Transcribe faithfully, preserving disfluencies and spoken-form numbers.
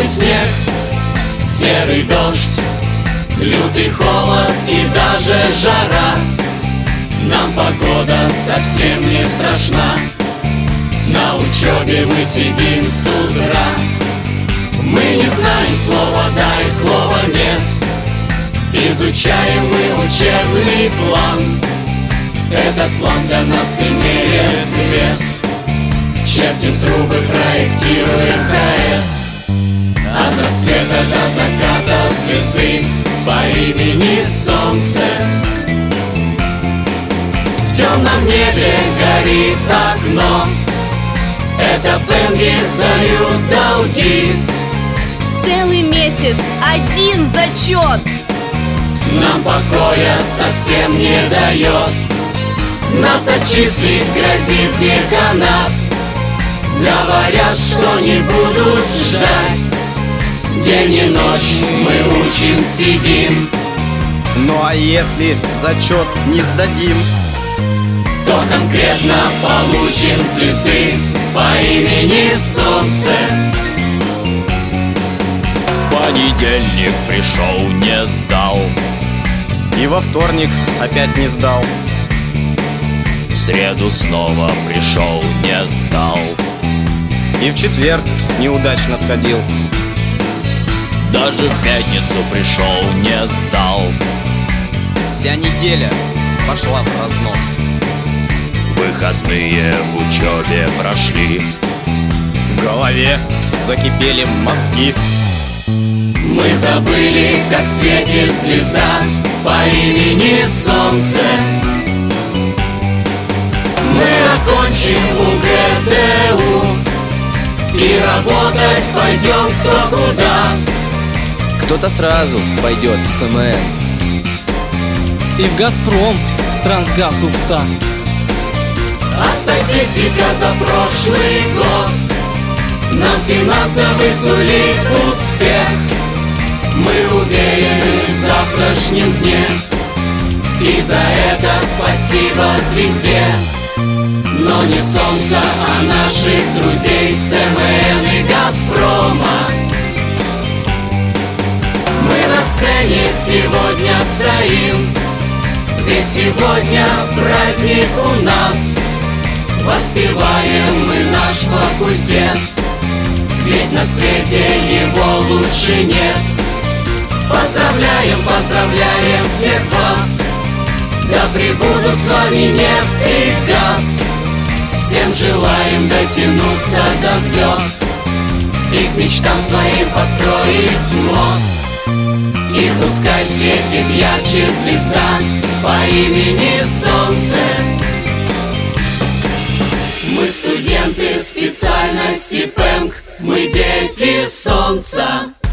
белый снег, серый дождь, лютый холод и даже жара. Нам погода совсем не страшна. На учебе мы сидим с утра. Мы не знаем слова «да» и слова «нет». Изучаем мы учебный план. Этот план для нас имеет вес. Чертим трубы, проектируем КС. От рассвета до заката звезды по имени Солнце. В темном небе горит окно. Это пенги сдают долги. Целый месяц один зачет Нам покоя совсем не дает. Нас отчислить грозит деканат. Говорят, что не будут ждать. День и ночь мы учим, сидим. Ну а если зачет не сдадим, то конкретно получим звезды по имени Солнце. В понедельник пришел, не сдал. и во вторник опять не сдал. В среду снова пришел, не сдал. И в четверг неудачно сходил. Даже в пятницу пришел, не сдал. Вся неделя пошла в разнос. Выходные в учебе прошли. В голове закипели мозги. Мы забыли, как светит звезда по имени Солнце. Мы окончим УГТУ и работать пойдем кто куда. Кто-то сразу пойдет в СМН и в Газпром, Трансгаз Ухта. А статистика за прошлый год нам финансовый сулит успех. Мы уверены в завтрашнем дне, и за это спасибо звезде. Но не солнца, а наших друзей СМН и Газпрома. Мы на сцене сегодня стоим, ведь сегодня праздник у нас. Воспеваем мы наш факультет, ведь на свете его лучше нет. Поздравляем, поздравляем всех вас, да пребудут с вами нефть и газ. Всем желаем дотянуться до звезд и к мечтам своим построить мост. И пускай светит ярче звезда по имени Солнце. Мы студенты специальности ПЭМК, мы дети солнца.